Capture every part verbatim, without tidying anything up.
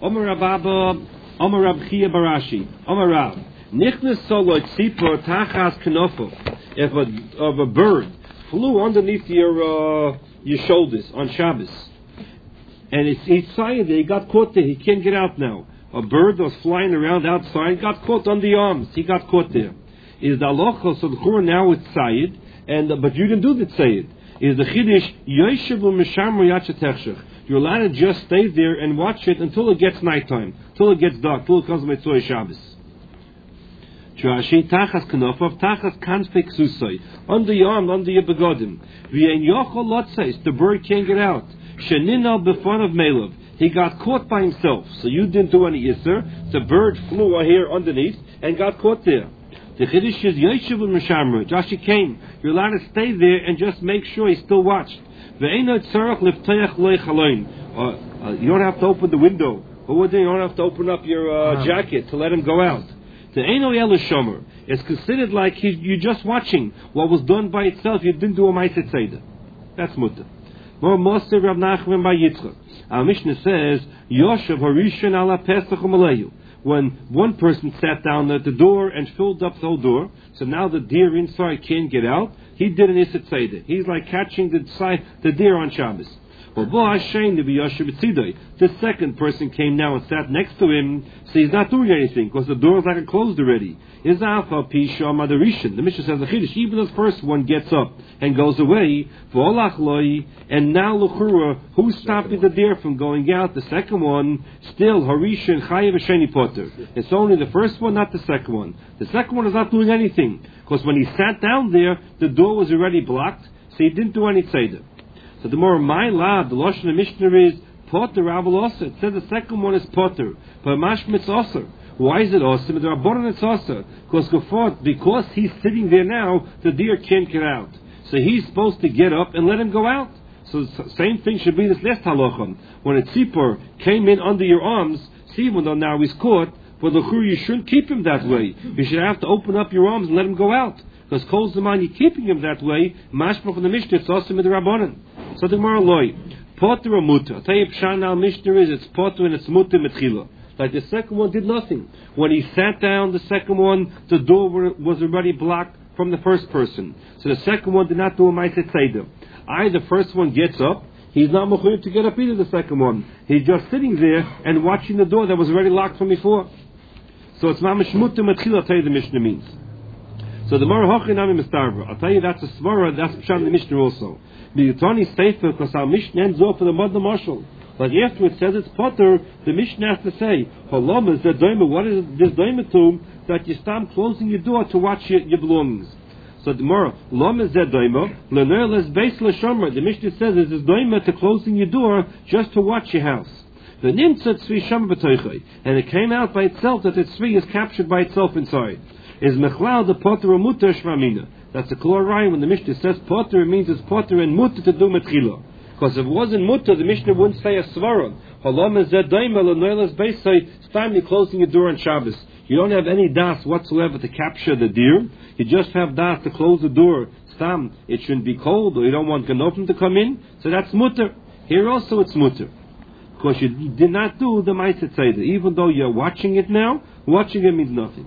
Omer Rababa, Omer Rab Chia Barashi, Omer Rab. Nichnas solot sipor tachas knofo. If a of a bird flew underneath your uh, your shoulders on Shabbos, and it's inside there, he got caught there. He can't get out now. A bird was flying around outside, got caught on the arms. He got caught there. Is the halacha so the chur now it's sayid, and uh, but you didn't do the sayid. Is the chiddush yoshev u'mishamru yachetechshech. You're allowed to just stay there and watch it until it gets nighttime, until it gets dark, until it comes to Mitzvah Shabbos. Trashi tachas knofov tachas kanfei ksusay, under your arm, under your begodim. V'yein yochol lotzais, the bird can't get out. Sheninal b'fon of Melov, he got caught by himself. So you didn't do any iser. The bird flew here underneath and got caught there. The chiddush is yoshev u'mishamru. Rashi came. You're allowed to stay there and just make sure he's still watched. Ve'enot tzarach lifteach loy chaloin. You don't have to open the window. But what do you don't have to open up your uh, jacket to let him go out. The Eino Yel Shomer is considered like he, you're just watching what was done by itself. You didn't do a Ma'aseh Tzeidah. That's mutter. More Moser Rav Nachman by Yitzchak. Our Mishnah says, Yoshev Harishon ala Pesach u'Maleyu. When one person sat down at the door and filled up the whole door, so now the deer inside can't get out, he did an Issa Tzeidah. He's like catching the, side, the deer on Shabbos. The second person came now and sat next to him, so he's not doing anything because the door is like closed already. The Mishnah says, even the first one gets up and goes away, and now L'chura, who's stopping the deer from going out? The second one, still Harishan Chayev Sheni Potter. It's only the first one, not the second one. The second one is not doing anything because when he sat down there, the door was already blocked, so he didn't do any tzeidah. So the more my lad, the Lashon of Mishnah is Potter Rabal Oser. It says the second one is Potter, but Mashmitz Oser. Why is it Oser? But the Rabbanan it's Oser because because he's sitting there now, the deer can't get out. So he's supposed to get up and let him go out. So the same thing should be this last halachah. When a tzipor came in under your arms, see, even though now he's caught, but the chur you shouldn't keep him that way. You should have to open up your arms and let him go out. Because Kol Zaman, you're keeping him that way, mashma from the Mishnah, it's also with the Rabbanan. So the Gemara loy, potter or mutter. I'll tell you, Pshan al Mishnah is, it's potter and it's mutter metchila. Like the second one did nothing. When he sat down, the second one, the door was already blocked from the first person. So the second one did not do a Ma'aseh Tzeidah. Either the first one gets up, he's not mechuyev to get up either, the second one. He's just sitting there and watching the door that was already locked from before. So it's mamish mutter metchila, I'll tell you the Mishnah means. So the Mara Hochinami Mistarva. I'll tell you that's a svara, that's Pshan the Mishnah also. The Tani Sefer, because our Mishnah ends off with a Mad Marshal. But after it says it's Potter, the Mishnah has to say, Halom is the doima, what is this doima to that you stop closing your door to watch your, your belongings? So the Mara, Lom is the doima, Lener les Beis L'Shomer. The Mishnah says it's this doima to closing your door just to watch your house. The Nimtzat Tzvi Shomer B'toichai. And it came out by itself that the Tzvi is captured by itself inside. Is Mechlal the Potter or Mutter Shmamina. That's a chlorine. When the Mishnah says Potter, it means it's Potter and Mutter to do Metchila. Because if it wasn't Mutter, the Mishnah wouldn't say a Svaron. Halom is Zed Daimel and Noilas Beisai. It's time you're closing your door on Shabbos. You don't have any das whatsoever to capture the deer. You just have das to close the door. Stam, it shouldn't be cold, or you don't want Ganofim to come in. So that's Mutter. Here also it's Mutter. Because you did not do the Ma'aseh Tzeidah. Even though you're watching it now, watching it means nothing.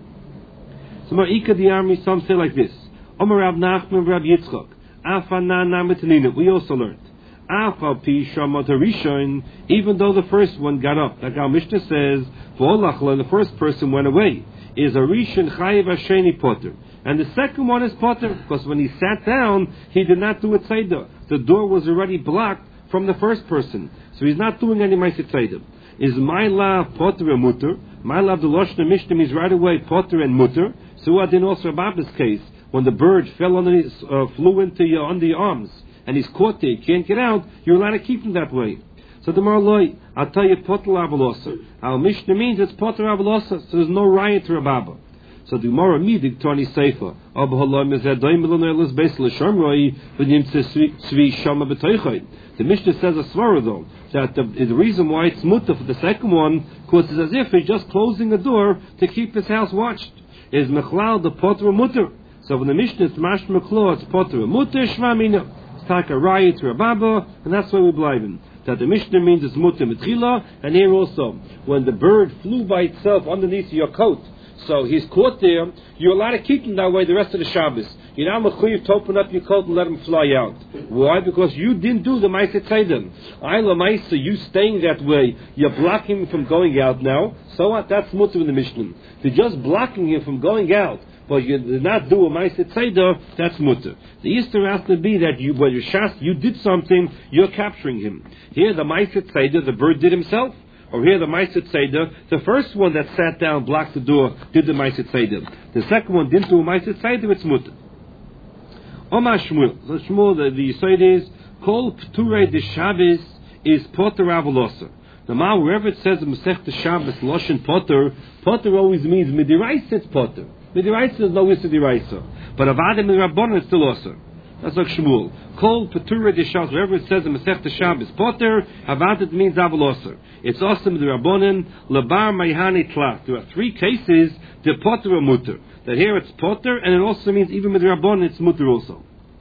So Ma'ika the army, some say like this. Omer Rav Nachman Rav Yitzchak. Afanana Metanina. We also learned. Afal Pi Shamat Harishon. Even though the first one got up, like our Mishnah says, V'olachla, the first person went away. Is Harishon Chayev Hasheni Potter. And the second one is Potter, because when he sat down, he did not do a tzeidah. The door was already blocked from the first person. So he's not doing any Ma'aseh Tzeidah. Is my love Potter and Mutter? My love, the Lashon Mishnah means right away Potter and Mutter. So I did also about this case, when the bird fell under his, uh, flew into your under your arms, and he's caught there, he can't get out, you're allowed to keep him that way. So the Marloi, I'll tell you Potter Avalosa. Our Mishnah means it's Potter Avalosa, so there's no riot to Rababa. So the Gemara midig Tani Sefer. The Mishnah says a svara though, that the, the reason why it's mutter for the second one, because it's as if he's just closing the door to keep his house watched. Is mechlal the potter mutter. So when the Mishnah is mashma klo, it's potter mutter shvamina. It's like a riot to Rababa, and that's why we believe in. that the Mishnah means it's mutter mitchila, and here also, when the bird flew by itself underneath your coat, so he's caught there, you're allowed to keep him that way the rest of the Shabbos. You're now mechuyev to open up your coat and let him fly out. Why? Because you didn't do the Ma'aseh Tzedem. I Lamaisa, you staying that way, you're blocking him from going out now. So what? That's mutter in the Mishnah. You're just blocking him from going out, but you did not do a Ma'aseh Tzedem, that's mutter. The Easter has to be that you, when you're shas, you did something, you're capturing him. Here, the Ma'aseh Tzedem, the bird did himself. Or here the Ma'aseh Tzedem, the first one that sat down, blocked the door, did the Ma'aseh Tzedem. The second one didn't do a Ma'aseh Tzedem, it's mutter. Omar Shmuel. So Shmuel, the, the Yisod is, Kol P'turei de Shabbos is Potter Avalosa. Now, wherever it says in Masech Shabbos, Loshen Potter, Potter always means Midiraisa, it's Potter. Midiraisa is no Issa Diraisa. But Avadim and Rabbanon is still Oser. That's like Shmuel. Kol P'turei de Shabbos, wherever it says in Masech Shabbos, Potter, Avadim means Avalosa. It's awesome the Rabbanon, Labar Mayhani Tlach. There are three cases, the Potter or Mutter. That here it's Potter, and it also means even with the Rabbanon it's Mutter also.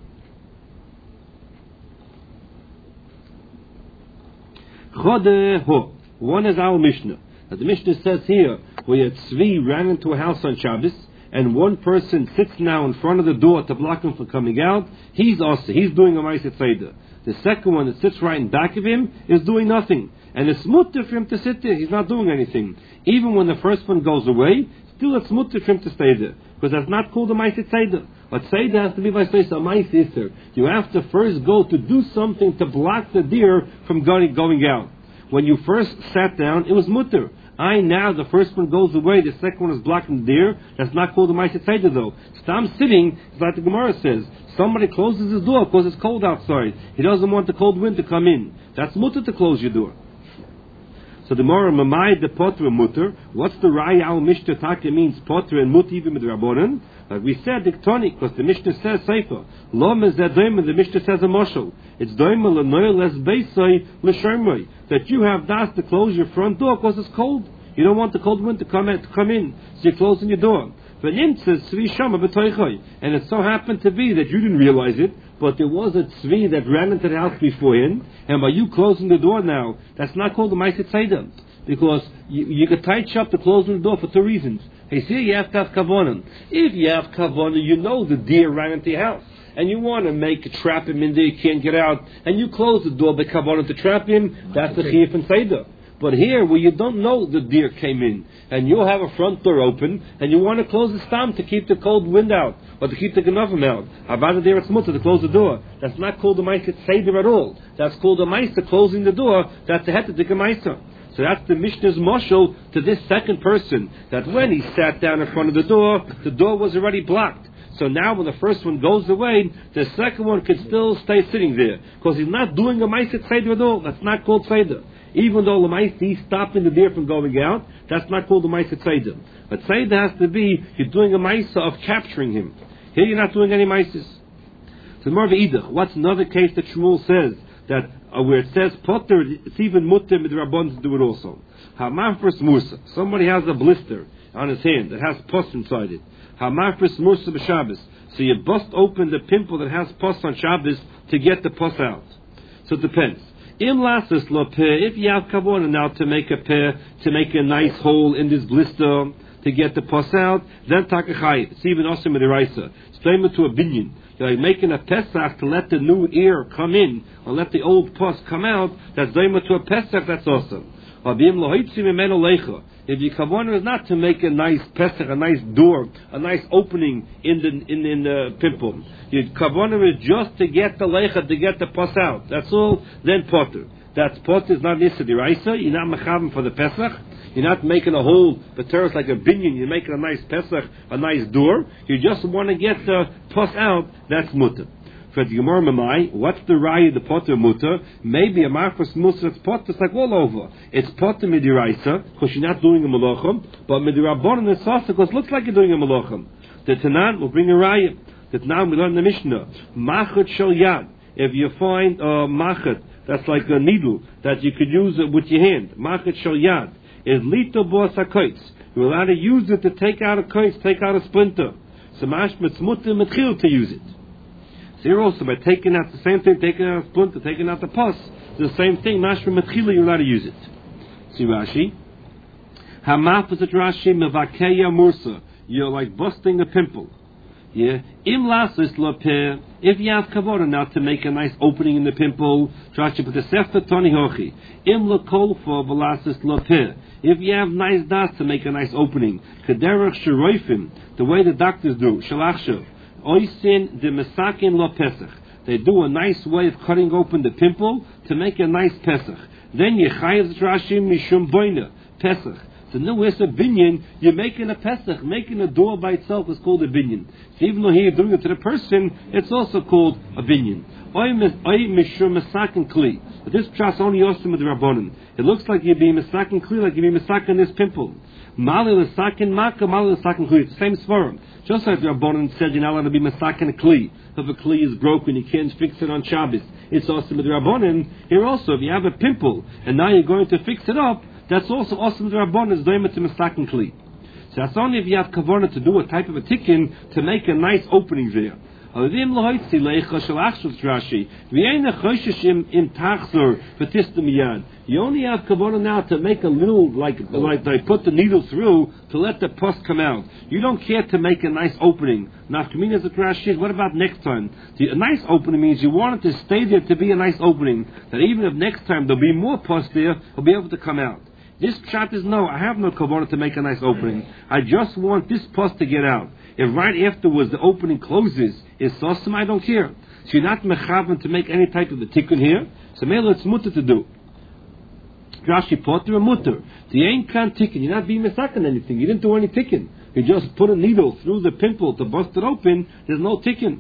Chodeho. One is our Mishnah. Now the Mishnah says here, where Tzvi ran into a house on Shabbos, and one person sits now in front of the door to block him from coming out, he's also, he's doing a Ma'aseh Tzedem. The second one that sits right in back of him is doing nothing. And it's mutter for him to sit there, he's not doing anything. Even when the first one goes away, still it's mutter for him to stay there. Because that's not called a Ma'aseh Tzedem. But Tzedem has to be by say a Ma'aseh Isser. You have to first go to do something to block the deer from going, going out. When you first sat down, it was mutter. I now, the first one goes away, the second one is blocking the deer. That's not called a Ma'aseh Tzedem though. Stam sitting, it's like the Gemara says. Somebody closes his door because it's cold outside. He doesn't want the cold wind to come in. That's mutter to close your door. So the Gemara Mamai the Potter and Mutter. What's the Raya al Mishnah Taka means Potter and Mutter even with the Rabbanon? Like we said Diktoni, because the Mishnah says Sefer. Lo mezeh doima, the Mishnah says a moshel. It's doima lenoy les beisai l'shermoi. That you have das to close your front door because it's cold. You don't want the cold wind to come in, to come in, so you're closing your door. And it so happened to be that you didn't realize it, but there was a tzvi that ran into the house beforehand, and by you closing the door now, that's not called a Ma'aseh Tzedem, because you, you could tie up to closing the door for two reasons. Hey, see, you have to have kavanon. If you have kavanon, you know the deer ran into your house, and you want to make a trap him in there, you can't get out, and you close the door by kavanon to trap him, that's the chiyuv and seder. But here, where you don't know the deer came in, and you have a front door open, and you want to close the stam to keep the cold wind out, or to keep the ganavim out. About the deer it's mutter to close the door. That's not called a Ma'aseh Tzedem at all. That's called a Ma'aseh closing the door. That's the hetedik Ma'aseh. So that's the Mishnah's moshel to this second person, that when he sat down in front of the door, the door was already blocked. So now when the first one goes away, the second one can still stay sitting there, because he's not doing a Ma'aseh Tzedem at all. That's not called Tzedem. Even though Lamaisa, he's stopping the deer from going out, that's not called a Ma'aseh Tzedem. But Tzedem has to be, you're doing a Ma'aseh of capturing him. Here you're not doing any Ma'asehs. So more of Idach. What's another case that Shmuel says, that uh, where it says Potter, it's even Mutter with the Rabbon to do it also. Hamafris Musa. Somebody has a blister on his hand that has pus inside it. Hamafris Musa b'Shabbos. So you bust open the pimple that has pus on Shabbos to get the pus out. So it depends. Im lasses lo peh, if you have kavona now to make a peh, to make a nice hole in this blister, to get the pus out, then takachayit. It's even also midiraisa. It's claiming to a binyan. You're like making a pesach to let the new ear come in, or let the old pus come out, that's claiming to a pesach, that's awesome. If your kavana is not to make a nice pesach, a nice door, a nice opening in the in, in the pimple, your kavana is just to get the leicha, to get the pus out. That's all. Then potter. That's potter is not nisa diraisa. You're not mechavim for the pesach. You're not making a whole pateros like a binyan. You're making a nice pesach, a nice door. You just want to get the pus out. That's mutter. For the Gemara Mamai, what's the raya the potter mutter? Maybe a marfus mutter, it's potter, it's like all over. It's potter midiraisa, because you're not doing a malachim, but midirabon and sasa, because it looks like you're doing a malachim. The Tanan will bring a raya. That now we learn the Mishnah. Machet shel yad. If you find a machet, that's like a needle, that you could use it with your hand. Machet shel yad. Is lito bo sakoitz. You're allowed to use it to take out a koitz, take out a splinter. So mashmet mutter mitchil to use it. Here also, by taking out the same thing, taking out a splinter, taking out the pus, the same thing. Mashma Metchila, you're allowed to use it. See Rashi. Hamafazat Rashi Mevakeya Mursa. You're like busting a pimple. Yeah. Im lasis lapeh. If you have kavod now to make a nice opening in the pimple, Rashi put the sefta tani hochi. Im lakolfa velasis lapeh. If you have nice dots to make a nice opening, kederach sheroifim, the way the doctors do, shalachshav, oisin de mesakin lo pesach. They do a nice way of cutting open the pimple to make a nice pesach. Then you chayav Rashi mishum boina pesach. So no, it's a binyan. You're making a pesach, making a door by itself is called a binyan. So even though here you're doing it to the person, it's also called a binyan. But this pshat only yosim with the rabbanon. It looks like you're being misakin kli, like you're being misakin this pimple. Mali l'sakin maka, mali l'sakin kli. It's the same svarim. Just like the rabbanon said, you're not allowed to be misakin a kli. If a kli is broken, you can't fix it on Shabbos. It's awesome with the rabbanon. Here also, if you have a pimple and now you're going to fix it up, that's also awesome with the rabbanon. Is doing it to misakin kli. So that's only if you have kavanah to do a type of a tikkun to make a nice opening there. You only have kavanah now to make a little, like like they put the needle through to let the pus come out. You don't care to make a nice opening. Now, what about next time? The, a nice opening means you want it to stay there to be a nice opening. That even if next time there'll be more pus there, it'll be able to come out. This pshat is no, I have no kavanah to make a nice opening. I just want this pus to get out. If right afterwards the opening closes, it's awesome, I don't care. So you're not mechavan to make any type of a tikkun here. So maybe it's mutter to do. Rashi potter or mutter. The ain't can't tikkun. You're not being mesakin anything. You didn't do any tikkun. You just put a needle through the pimple to bust it open. There's no tikkun.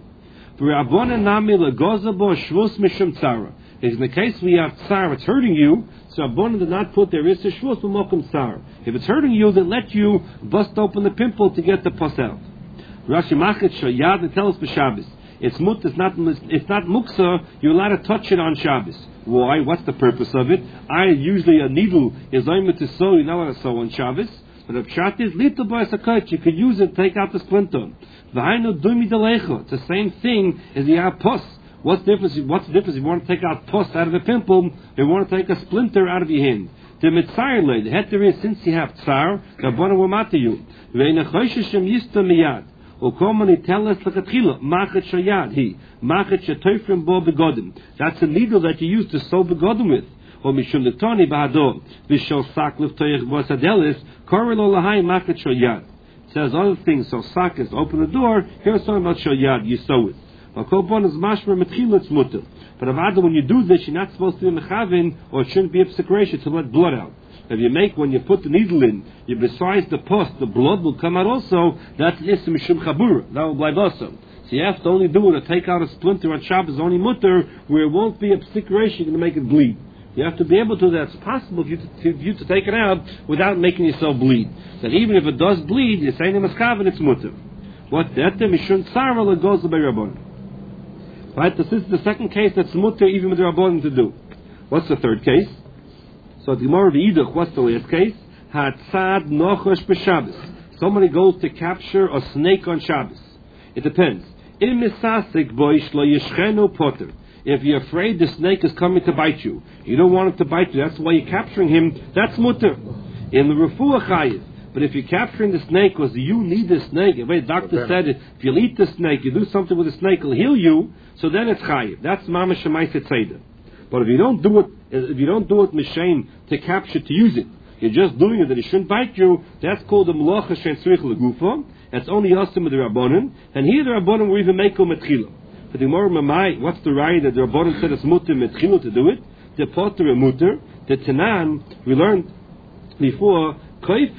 In the case we have tsar, it's hurting you, so Rabbanan did not put there is a shvus b'mokum tsar. If it's hurting you, then let you bust open the pimple to get the pus out. Rashi machet shayad and tells us Shabbos. It's mut, it's not, it's not muksa. You're allowed to touch it on Shabbos. Why? What's the purpose of it? I usually a needle is only to sew. You're not allowed to sew on Shabbos. But the pshat is little by sakach. You could use it, take out the splinter. V'hainu dumi delecho. It's the same thing as the have pus. What's the difference? What's the difference? If you want to take out pus out of the pimple, if you want to take a splinter out of your hand. The mitzayle, the heter is since you have tsar, the Rabbanan will matter you. Ve'nechoshishem yista miyad. Ukomani tell us l'chatchila machet shayad he machet shetoifrim bo begodim. That's a needle that you use to sew begodim with. Or mishum letoni ba'adom v'shol sak l'ftoich bo sadelis korelo lahai machet shayad. Says other things. So sak is open the door. Here's something about shayad. You sew it. But when you do this, you're not supposed to be mechavin, or it shouldn't be a secretion to let blood out. If you make, when you put the needle in, you, besides the pus, the blood will come out also. That's ism mishum chabura. That will blind also. So you have to only do it to take out a splinter on Shabbos, only mutter, where it won't be a secretion to make it bleed. You have to be able to. That's possible for you to, to, you to take it out without making yourself bleed. That even if it does bleed, you're saying meskavin, it's mutter. What that mishum tzara goes to Rabbanan. Right, this is the second case that's mutter even with the Rabbanan to do. What's the third case? So the Gemara v'idach, what's the last case? Hatzad nochosh b'Shabbos. Somebody goes to capture a snake on Shabbos. It depends. In misasik boish lo yishchenu potter. If you're afraid the snake is coming to bite you, you don't want it to bite you, that's why you're capturing him, that's mutter. In the refuah chayiv. But if you're capturing the snake because you need the snake, if a doctor said it, if you eat the snake, you do something with the snake, it'll heal you, so then it's chayiv. That's mama shemaisa tzeda. But if you don't do it, if you don't do it mishain to capture, to use it, you're just doing it that it shouldn't bite you, that's called the melacha shen tzrich legufa. That's only asim with the Rabbanan. And here the Rabbanan will even make a metchila. But the Gemara mamai, what's the right that the Rabbanan said it's mutter metchila to do it? The potter and mutter. The Tanan, we learned before, if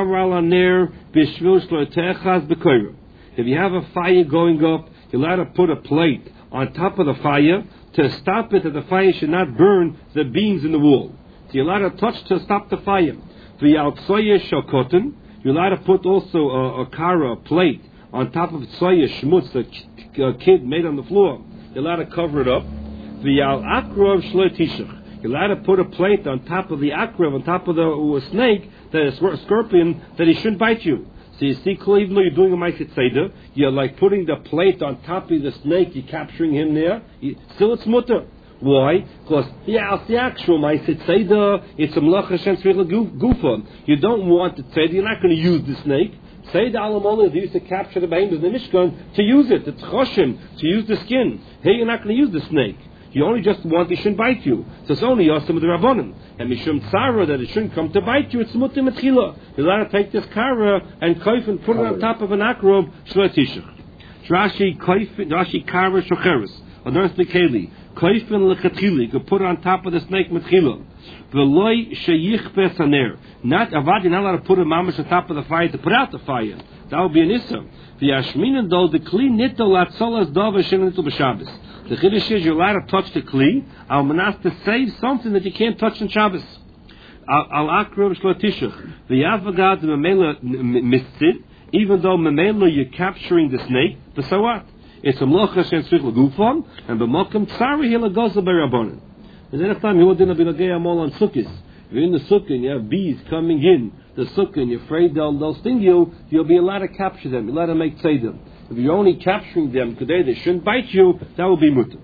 you have a fire going up, you're allowed to put a plate on top of the fire to stop it, that the fire should not burn the beams in the wall. So you're allowed to touch to stop the fire. You're allowed to put also a, a kara, a plate, on top of tsoya shmutz, a, a kid made on the floor. You're allowed to cover it up. You're allowed to put a plate on top of the akrav, on top of the uh, snake, that is a scorpion, that he shouldn't bite you. So you see, even though you're doing a ma'aset seder, you're like putting the plate on top of the snake, you're capturing him there, you, still it's mutter. Why? Because yeah, it's the actual ma'aseh tzeidah. It's a malacha shem tzricha gufa. You don't want the tzeidah. You're not going to use the snake. Tzeidah alamola, they used to capture the behemoths in the Mishkan to use it. It's choshim to use the skin. Here you're not going to use the snake. You only just want it shouldn't bite you. So it's only yosim with the rabbanim. And mishum tzara that it shouldn't come to bite you. It's mutim etchila. You're allowed to take this kara and koif and put it on top of an akrob shloitishach. Rashi koif, Rashi kara shocheres. Another keli. Koifin lechatchili, you could put it on top of the snake metchila. V'loi sheyich besaner. Not avad, you're not allowed to put a mamash on top of the fire to put out the fire. That would be an issa. V'yashminin though the kli nito latzolas dova shen nito b'Shabbos. The chiddush is you're allowed to touch the kli, al manas to save something that you can't touch on Shabbos. Al akrov shlotishach. V'yavagad memela mitzid. Even though memela you're capturing the snake, but so what? It's a mlocha shen tzrich l'gufon, and b'mokem tzari he l'gozel b'rabbonin. And then next time you wouldn't be l'gei amol on sukkis. If you're in the sukkah and you have bees coming in the sukkah and you're afraid they'll, they'll sting you, you'll be allowed to capture them. You're allowed to make tzeidim. If you're only capturing them because they shouldn't bite you, that will be mutter.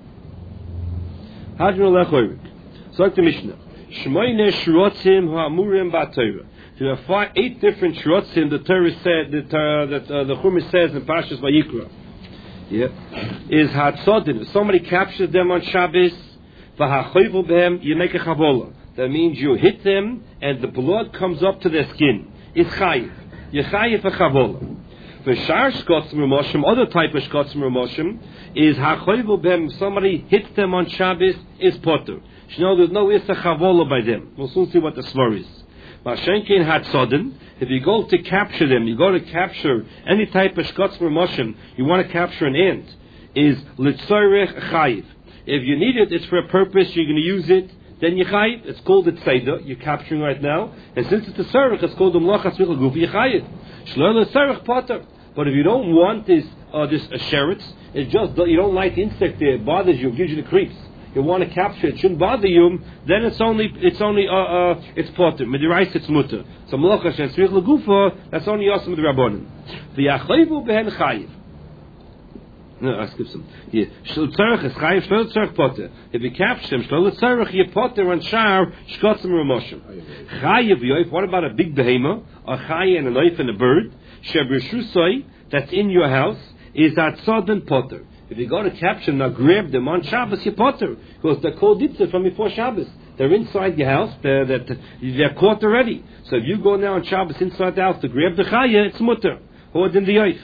Hadron lechorik. So like the Mishnah. Shmoyne shrotzim ha'amurim ba'torah. There are five, eight different shrotzim the Torah said, that, uh, that uh, the Chumash says in Parshas Vayikra. Yeah, is hatzodin. If somebody captures them on Shabbos, v'hachoyvu behem, you make a chavola. That means you hit them and the blood comes up to their skin. It's chayiv. You chayiv a chavola. V'shar shkotzim ramoshim, other type of shkotzim ramoshim, is hachoyvu behem. If somebody hits them on Shabbos, is potter. You know, there's no issa chavola by them. We'll soon see what the svar is. Mashenkin hatzodin. If you go to capture them, you go to capture any type of shkotz ramoshim, you want to capture an ant, is litzorech chayiv. If you need it, it's for a purpose, you're going to use it, then you chayiv. It's called a tzeidah, you're capturing right now, and since it's a tzorech, it's called a mlocha tzricha gufi, you chayiv. Shlo l'tzorech potter. But if you don't want this, uh, this asheretz, it's just, you don't like the insect there, it bothers you, it gives you the creeps. You want to capture it, shouldn't bother you, then it's only, it's only, uh, uh, it's potter. Midirais, it's mutter. So malacha shen tzrich l'gufa, that's only yosim with the rabbonim. V'yachoyvu behen chayiv. No, I skip some. Yeah. Shlo tzarech is chayiv, shlo tzarech potter. If you capture them, shlo tzarech, you potter on shar, shkotzim ramoshim. Chayiv yoif, what about a big behema, a chayiv and a knife and a bird, shebrishusoi, that's in your house, is that sodden potter. If you go to capture them, now grab them on Shabbos, you potter. Because they're called ditzah from before Shabbos. They're inside your house, they're, they're, they're caught already. So if you go now on Shabbos inside the house to grab the chaya, it's mutter. Or in the yoif.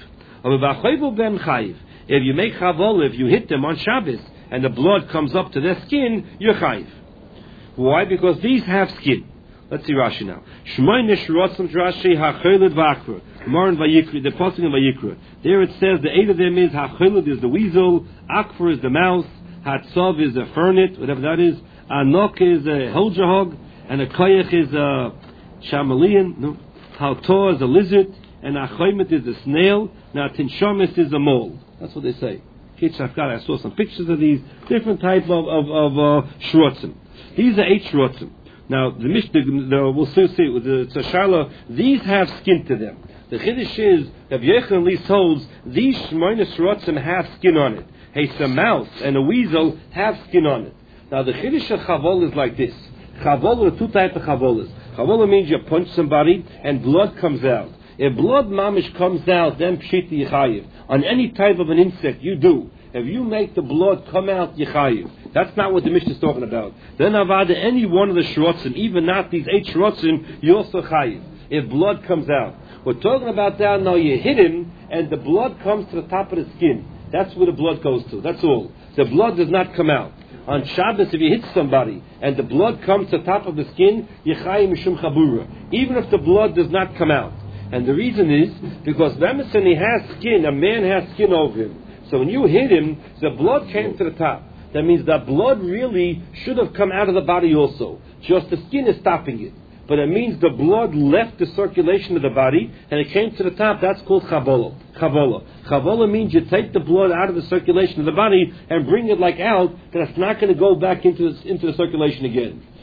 If you make chavol, if you hit them on Shabbos, and the blood comes up to their skin, you're chayiv. Why? Because these have skin. Let's see Rashi now. Shmoyne shrotzim Rashi ha'choled v'akra. More in Vayikra, the posting in Vayikra. There it says the eight of them is ha'choled is the weasel, akfar is the mouse, hatzov is the fernet, whatever that is, anok is a holjahog, and a koyach is a chameleon, no, haltor is a lizard, and achoymet is a snail, now tinshomis is a mole. That's what they say. I saw some pictures of these different type of of, of uh, shrotzim. These are eight shrotzim. Now, the Mishnah, we'll still see with the Tzashala, these have skin to them. The Chiddush is, that Yechon Lis holds, these Shmoyne Shrotzim have skin on it. Hey, a mouse and a weasel have skin on it. Now, the Chiddush of Chavol is like this. Chavol are two types of Chavolas. Chavola means you punch somebody and blood comes out. If blood mamish comes out, then Pshita Yechayiv. On any type of an insect, you do. If you make the blood come out, Yechayiv. That's not what the Mishnah is talking about. Then avada, any one of the shrotzim, even not these eight shrotzim, you also chayiv. If blood comes out. We're talking about that now, you hit him, and the blood comes to the top of the skin. That's where the blood goes to. That's all. The blood does not come out. On Shabbos, if you hit somebody, and the blood comes to the top of the skin, Yechayiv mishum chabura. Even if the blood does not come out. And the reason is, because Ramesson, he has skin, a man has skin over him. So when you hit him, the blood came to the top. That means that blood really should have come out of the body also. Just the skin is stopping it. But it means the blood left the circulation of the body and it came to the top. That's called chavola. Chavola. Chavola means you take the blood out of the circulation of the body and bring it like out, that it's not going to go back into the, into the circulation again.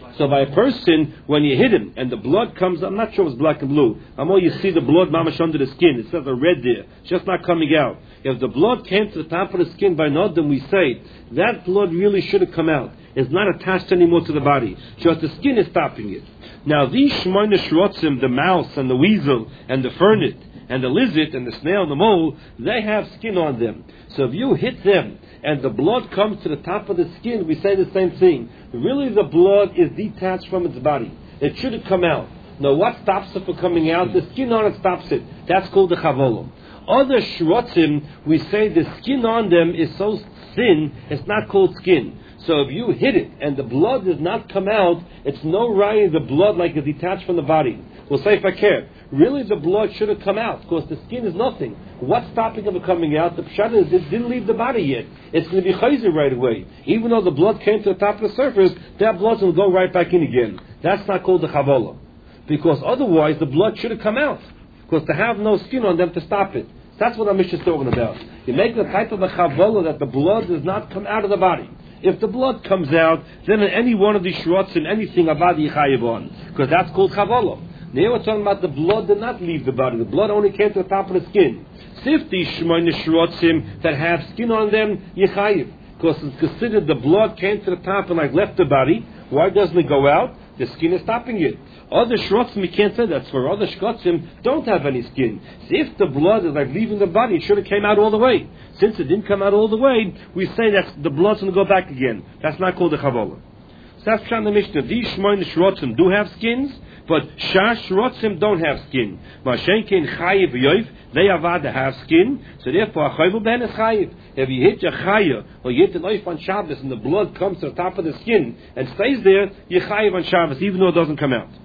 So by a person, when you hit him and the blood comes, I'm not sure if it's black and blue. I'm all you see the blood mamash under the skin. It says a red there. It's just not coming out. If the blood came to the top of the skin by Nodam, we say that blood really should have come out. It's not attached anymore to the body. Just the skin is stopping it. Now these shmoyne shrotzim, the mouse and the weasel and the fernet and the lizard and the snail and the mole, they have skin on them. So if you hit them and the blood comes to the top of the skin, we say the same thing. Really the blood is detached from its body. It should have come out. Now what stops it from coming out? The skin on it stops it. That's called the chavolim. Other shrotzim, we say the skin on them is so thin, it's not called skin. So if you hit it and the blood does not come out, it's no right the blood like is detached from the body. We'll say if I care. Really the blood should have come out because the skin is nothing. What's stopping it from coming out? The pshat is it didn't leave the body yet. It's going to be chayzer right away. Even though the blood came to the top of the surface, that blood will go right back in again. That's not called the chavola. Because otherwise the blood should have come out. Because to have no skin on them to stop it. That's what our Mishnah is talking about. You make the type of a chavola that the blood does not come out of the body. If the blood comes out, then in any one of these shrots and anything avadi chayiv on, because that's called chavola. Now we're talking about the blood did not leave the body. The blood only came to the top of the skin. So if these shmoyne shrotzim that have skin on them, yichayiv, because it's considered the blood came to the top and like left the body. Why doesn't it go out? The skin is stopping it. Other shrotzim, we can't say that. For other shrotzim, don't have any skin. So if the blood is like leaving the body, it should have came out all the way. Since it didn't come out all the way, we say that the blood's going to go back again. That's not called a chavola. So that's Pshat the Mishnah. These shmoyne shrotzim do have skins, but shash shrotzim don't have skin. Mashenkin chayiv yoif, they avad to have skin, so therefore a chayiv ben is chayiv. If you hit your chayiv or you hit the knife on Shabbos and the blood comes to the top of the skin and stays there, you chayiv on Shabbos even though it doesn't come out.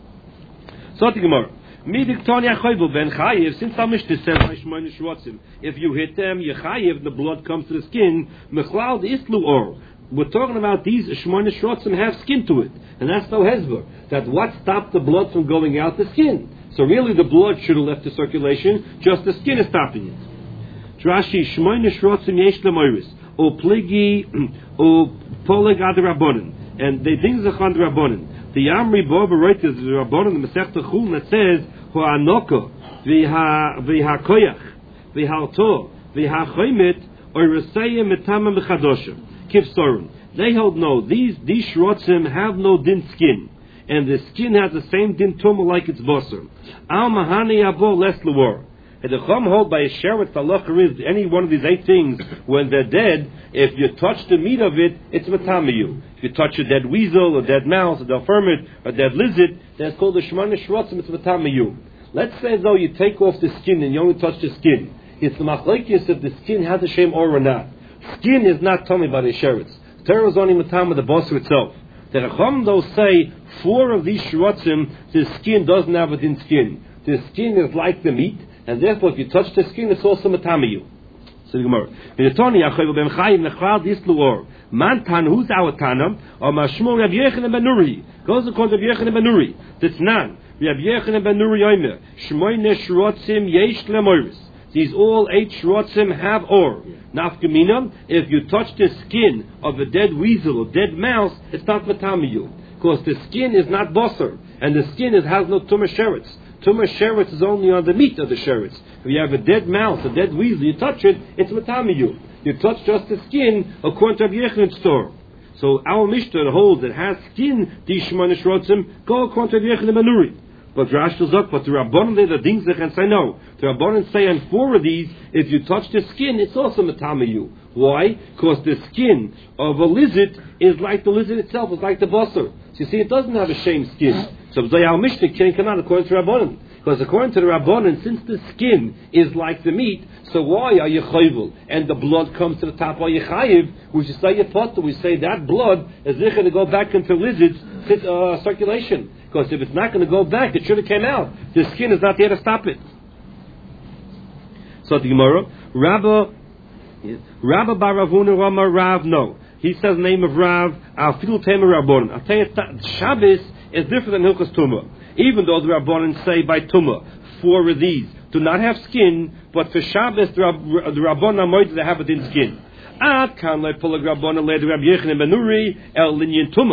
So the Gemara. Since our Mishnah says if you hit them, you chayiv, the blood comes to the skin. Mechlal the islu or. We're talking about these shmoyne shrotzim have skin to it, and that's no hezbollah. That what stopped the blood from going out? The skin. So really, the blood should have left the circulation. Just the skin is stopping it. Drashi shmoyne shrotzim yesh lemoiris o pligi o poleg ad rabbonin, and they think zechan rabbonin. The Amri Boba writes the rabbonin the Masechta Chulin that says ho anoko v'ha v'ha koyach v'ha to v'ha choymet or resayim metamam v'chadoshim. They hold no. These these shrotzim have no din skin, and the skin has the same din tumah like its bosser. Al mahani abo les luor. And the chum hold by a sheretz halacha is any one of these eight things when they're dead. If you touch the meat of it, it's matamiyu. If you touch a dead weasel, a dead mouse, a dead vermin, a dead lizard, that's called the shmoyne shrotzim. It's matamiyu. Let's say though you take off the skin and you only touch the skin. It's the machlekes if the skin has a shem or not. Skin is not tummy by the sheretz. Torah is only matam of the bosser itself. The Racham those say four of these shrotzim, the skin doesn't have a din skin. The skin is like the meat, and therefore if you touch the skin, it's also matamiyu. So the Gemara. V'netoni achoyv ben chayim nechal disluor. Man tan who's our tanam or mashmur Rabbi Yochanan ben Nuri goes according to Rabbi Yochanan ben Nuri. That's nan. Rabbi Yochanan ben Nuri omer shmoyne shrotzim yesh lemoiris. These all eight shrotzim have or. Nafkamina, if you touch the skin of a dead weasel or dead mouse, it's not matamiyu. Because the skin is not bosser, and the skin is, has no tumah sheretz. Tumah sheretz is only on the meat of the sheretz. If you have a dead mouse, a dead weasel, you touch it, it's matamiyu. You touch just the skin according to Rabbi Yochanan's store. So our Mishnah holds that has skin, these shmoyne shrotzim, go according to Rabbi Yochanan ben Nuri. But Rashi tells us, but the Rabbanon they the things they can say no. The Rabbanon say on four of these, if you touch the skin, it's also matamiyu. Why? Because the skin of a lizard is like the lizard itself, it's like the basar. So you see, it doesn't have a shame skin. So Zayal Mishnah cannot according to Rabbanon. Because according to the Rabbanon, since the skin is like the meat, so why are you chayvul? And the blood comes to the top, are you chayiv? We should say potter. We say that blood is going to go back into lizard's uh, circulation. Because if it's not going to go back, it should have came out. The skin is not there to stop it. So the Gemara, Rabba, Rabba bar Ravuna Rama Rav, no. He says the name of Rav, Afil Temer Rabbanon. I'll tell you, Shabbos is different than Hilchos Tumah. Even though the Rabbanon say by Tumah, four of these do not have skin, but for Shabbos, the, Rab, the Rabbanon might they have it in skin. Ad kan le pulag Rabbanon le Rabbi Yochanan ben Nuri el linyan Tumah.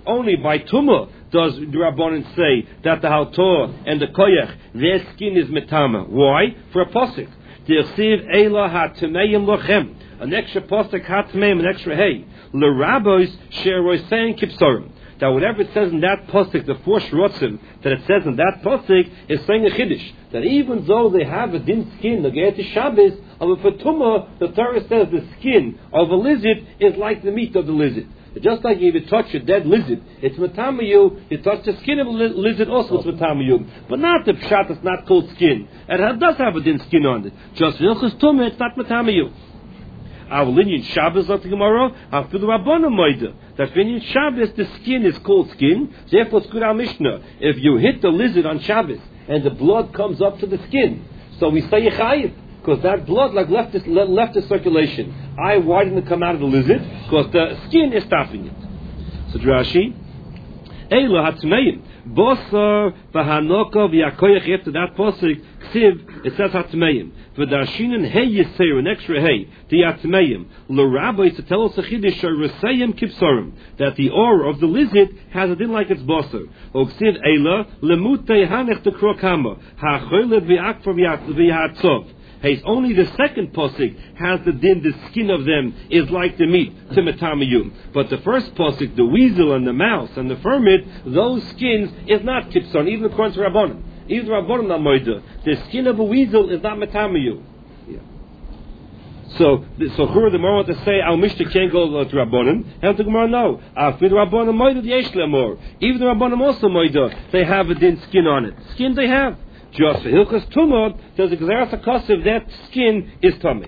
Only by Tumah does the Rabbanan say that the Haltor and the Koyach, their skin is metama. Why? For a posik. Dirsiv Eila HaTameim Lochem. An extra posik HaTameim, an extra hey. L'Rabbos Sheroisein Kipsorim. That whatever it says in that posik, the four shrotzim that it says in that posik is saying a chiddush. That even though they have a din skin, the Ge'et Shabbos of a Fatuma, the Torah says the skin of a lizard is like the meat of the lizard. Just like if you touch a dead lizard, it's matamayu. You touch the skin of a li- lizard, also it's matamayu. But not the pshat, it's not called skin. It does have a din skin on it. Just vilchus tumah, it's not matamayu. Our lineage Shabbos of the Gemara, after the Rabbanan Moida, that lineage Shabbos, the skin is called skin. Therefore, it's good our Mishnah. If you hit the lizard on Shabbos and the blood comes up to the skin, so we say Yechayiv. Because that blood like left this, left the circulation. I why didn't it come out of the lizard? Because the skin is stopping it. So Rashi, Eila Hatmeim, Bosar Bahanoka V'Yakoyach. After that posik, Ksiv, it says Hatmeim. V'Darshinin Hey Yisera, an extra Hey, the Hatmeim. L'Rabbi to tell us a chiddush Resayim Kipsorim, that the aura of the lizard has a din like its Bosar. O Ksiv Eila Lemutei Hanech Tekrokama Ha'Choyled V'Akfor V'Yatzov. Hey, only the second posik has the din, the skin of them is like the meat, timatamiyum. But the first posik, the weasel and the mouse and the hermit, those skins is not kipson, even according to Rabbanan. Even Rabbanan not moida. The skin of a weasel is not metamiyu. Yeah. So, so who the Gemara want to say, our Mishnah can't go to Rabbanan? How the Gemara no? After the Rabbanan moida, the yesh lemor. Even the Rabbanan also moida, they have a din skin on it. Skin they have. Just for Hilchas Tumah, there's a Gezeras HaKosev, that skin is tummy.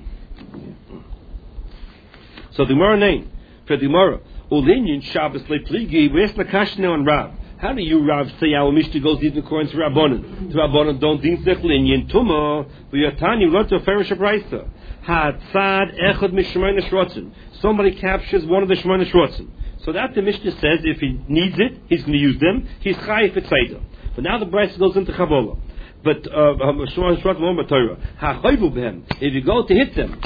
So the Gemara name, for the Gemara, Ulinyan Shabbos Lepligi, where's the Kashna and Rav? How do you, Rav, say our Mishnah goes even according to Rabbanan? To Rabbanan don't din sech Linyan Tumah, v'yatani learn to a Ferish Abraisa. Ha'tzad echad mishmayna shrotzin. Somebody captures one of the shmayna shrotzin. So that the Mishnah says, if he needs it, he's going to use them, he's chayif etzayda. But now the Braisa goes into Chavola. But if you go to hit them,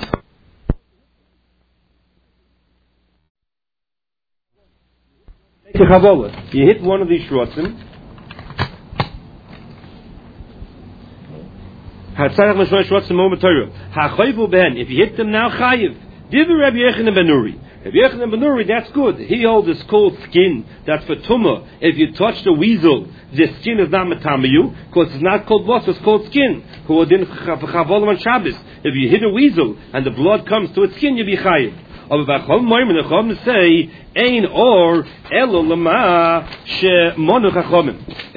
you hit one of these shrotzim. If you hit them now, chayiv. Divi Rabbi Yochanan ben Nuri. Rabbi Yochanan ben Nuri, that's good. He holds this cold skin. That's for tumah. If you touch the weasel, the skin is not metamayu, because it's not called blood, it's called skin. If you hit a weasel and the blood comes to its skin, you be chayiv. Say, ein or elo lama she monu chachamim.